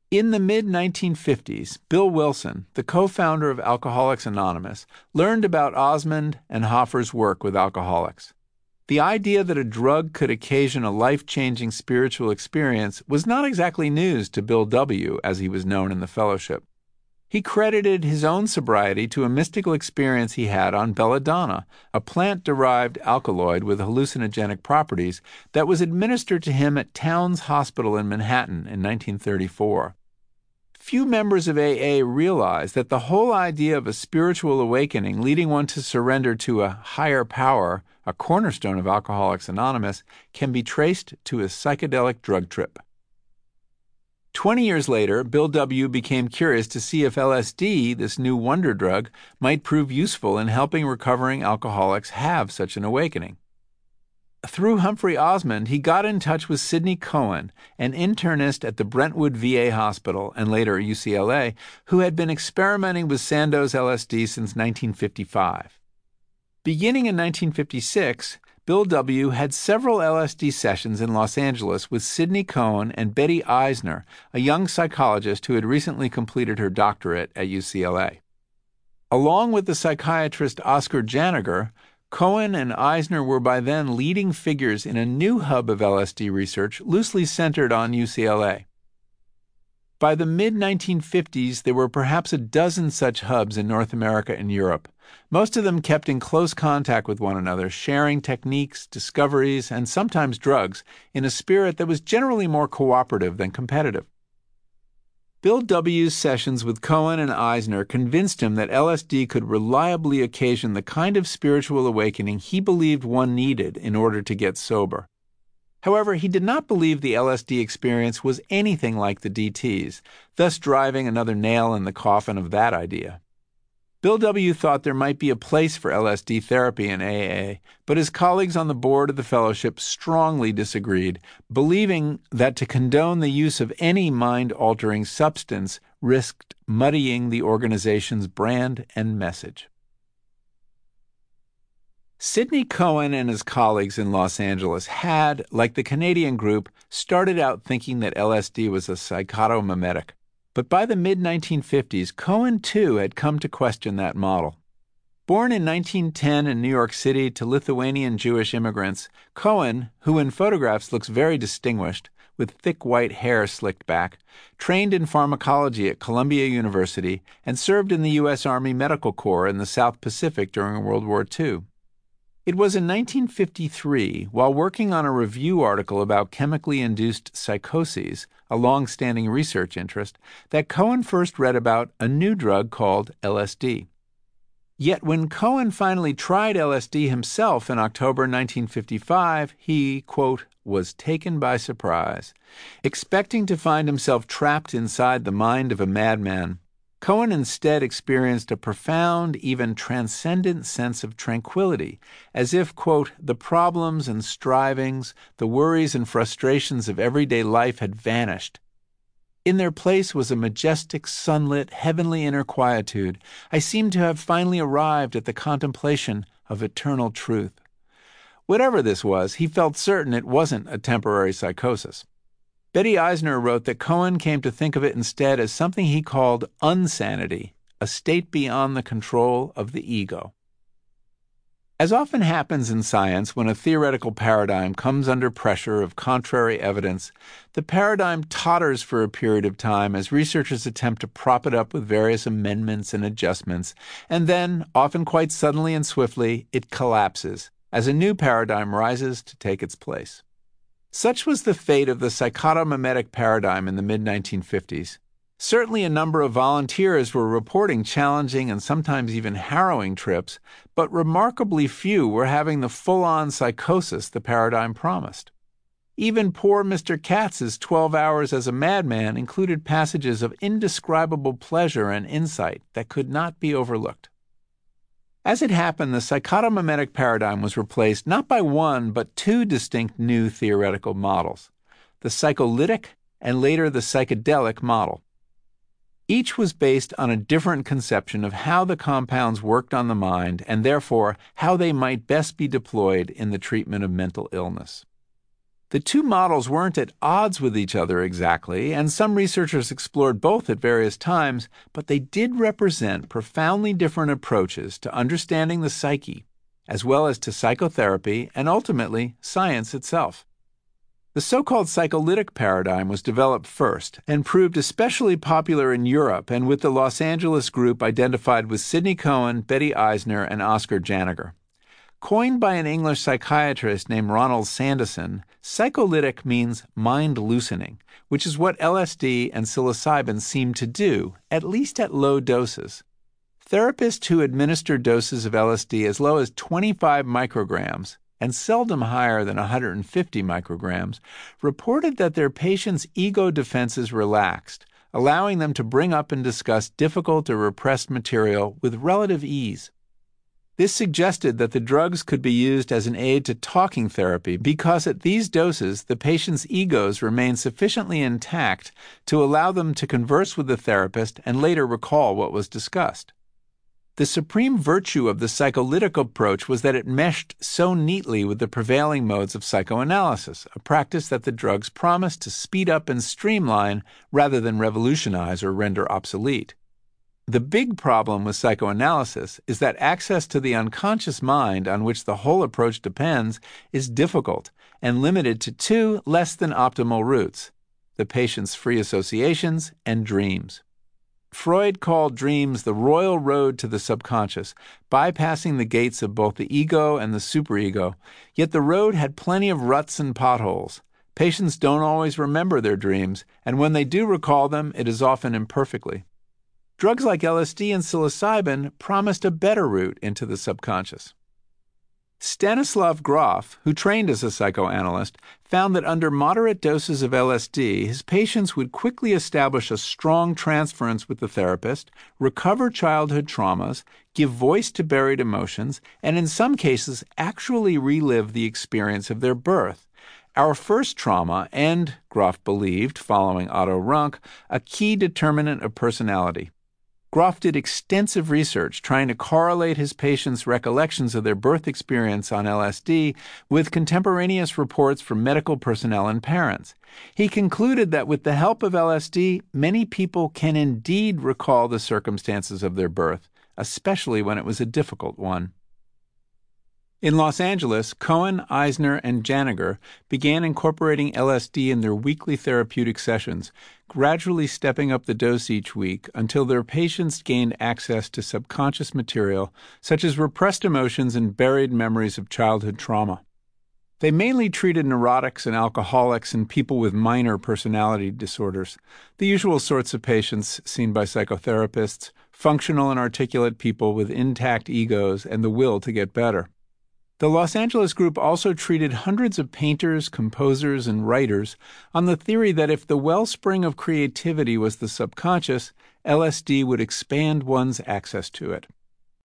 In the mid-1950s, Bill Wilson, the co-founder of Alcoholics Anonymous, learned about Osmond and Hoffer's work with alcoholics. The idea that a drug could occasion a life-changing spiritual experience was not exactly news to Bill W., as he was known in the fellowship. He credited his own sobriety to a mystical experience he had on belladonna, a plant-derived alkaloid with hallucinogenic properties that was administered to him at Towns Hospital in Manhattan in 1934. Few members of AA realize that the whole idea of a spiritual awakening leading one to surrender to a higher power, a cornerstone of Alcoholics Anonymous, can be traced to a psychedelic drug trip. 20 years later, Bill W. became curious to see if LSD, this new wonder drug, might prove useful in helping recovering alcoholics have such an awakening. Through Humphrey Osmond, he got in touch with Sidney Cohen, an internist at the Brentwood VA Hospital and later UCLA, who had been experimenting with Sandoz LSD since 1955. Beginning in 1956, Bill W. had several LSD sessions in Los Angeles with Sidney Cohen and Betty Eisner, a young psychologist who had recently completed her doctorate at UCLA. Along with the psychiatrist Oscar Janiger, Cohen and Eisner were by then leading figures in a new hub of LSD research loosely centered on UCLA. By the mid-1950s, there were perhaps a dozen such hubs in North America and Europe, most of them kept in close contact with one another, sharing techniques, discoveries, and sometimes drugs in a spirit that was generally more cooperative than competitive. Bill W.'s sessions with Cohen and Eisner convinced him that LSD could reliably occasion the kind of spiritual awakening he believed one needed in order to get sober. However, he did not believe the LSD experience was anything like the DTs, thus driving another nail in the coffin of that idea. Bill W. thought there might be a place for LSD therapy in AA, but his colleagues on the board of the fellowship strongly disagreed, believing that to condone the use of any mind-altering substance risked muddying the organization's brand and message. Sidney Cohen and his colleagues in Los Angeles had, like the Canadian group, started out thinking that LSD was a psychotomimetic. But by the mid-1950s, Cohen too had come to question that model. Born in 1910 in New York City to Lithuanian Jewish immigrants, Cohen, who in photographs looks very distinguished, with thick white hair slicked back, trained in pharmacology at Columbia University and served in the U.S. Army Medical Corps in the South Pacific during World War II. It was in 1953, while working on a review article about chemically induced psychoses, a long-standing research interest, that Cohen first read about a new drug called LSD. Yet when Cohen finally tried LSD himself in October 1955, he, quote, was taken by surprise. Expecting to find himself trapped inside the mind of a madman, Cohen instead experienced a profound, even transcendent sense of tranquility, as if, quote, the problems and strivings, the worries and frustrations of everyday life had vanished. In their place was a majestic, sunlit, heavenly inner quietude. I seemed to have finally arrived at the contemplation of eternal truth. Whatever this was, he felt certain it wasn't a temporary psychosis. Betty Eisner wrote that Cohen came to think of it instead as something he called unsanity, a state beyond the control of the ego. As often happens in science when a theoretical paradigm comes under pressure of contrary evidence, the paradigm totters for a period of time as researchers attempt to prop it up with various amendments and adjustments, and then, often quite suddenly and swiftly, it collapses as a new paradigm rises to take its place. Such was the fate of the psychotomimetic paradigm in the mid-1950s. Certainly a number of volunteers were reporting challenging and sometimes even harrowing trips, but remarkably few were having the full-on psychosis the paradigm promised. Even poor Mr. Katz's 12 Hours as a Madman included passages of indescribable pleasure and insight that could not be overlooked. As it happened, the psychotomimetic paradigm was replaced not by one but two distinct new theoretical models, the psycholytic and later the psychedelic model. Each was based on a different conception of how the compounds worked on the mind and therefore how they might best be deployed in the treatment of mental illness. The two models weren't at odds with each other exactly, and some researchers explored both at various times, but they did represent profoundly different approaches to understanding the psyche, as well as to psychotherapy and ultimately science itself. The so-called psycholytic paradigm was developed first and proved especially popular in Europe and with the Los Angeles group identified with Sidney Cohen, Betty Eisner, and Oscar Janiger. Coined by an English psychiatrist named Ronald Sandison, psycholytic means mind loosening, which is what LSD and psilocybin seem to do, at least at low doses. Therapists who administer doses of LSD as low as 25 micrograms, and seldom higher than 150 micrograms, reported that their patients' ego defenses relaxed, allowing them to bring up and discuss difficult or repressed material with relative ease. This suggested that the drugs could be used as an aid to talking therapy because at these doses, the patient's egos remain sufficiently intact to allow them to converse with the therapist and later recall what was discussed. The supreme virtue of the psycholytic approach was that it meshed so neatly with the prevailing modes of psychoanalysis, a practice that the drugs promised to speed up and streamline rather than revolutionize or render obsolete. The big problem with psychoanalysis is that access to the unconscious mind on which the whole approach depends is difficult and limited to two less than optimal routes: the patient's free associations and dreams. Freud called dreams the royal road to the subconscious, bypassing the gates of both the ego and the superego, yet the road had plenty of ruts and potholes. Patients don't always remember their dreams, and when they do recall them, it is often imperfectly. Drugs like LSD and psilocybin promised a better route into the subconscious. Stanislav Grof, who trained as a psychoanalyst, found that under moderate doses of LSD, his patients would quickly establish a strong transference with the therapist, recover childhood traumas, give voice to buried emotions, and in some cases actually relive the experience of their birth. Our first trauma and, Grof believed, following Otto Rank, a key determinant of personality. Grof did extensive research trying to correlate his patients' recollections of their birth experience on LSD with contemporaneous reports from medical personnel and parents. He concluded that with the help of LSD, many people can indeed recall the circumstances of their birth, especially when it was a difficult one. In Los Angeles, Cohen, Eisner, and Janiger began incorporating LSD in their weekly therapeutic sessions, gradually stepping up the dose each week until their patients gained access to subconscious material such as repressed emotions and buried memories of childhood trauma. They mainly treated neurotics and alcoholics and people with minor personality disorders, the usual sorts of patients seen by psychotherapists, functional and articulate people with intact egos and the will to get better. The Los Angeles group also treated hundreds of painters, composers, and writers on the theory that if the wellspring of creativity was the subconscious, LSD would expand one's access to it.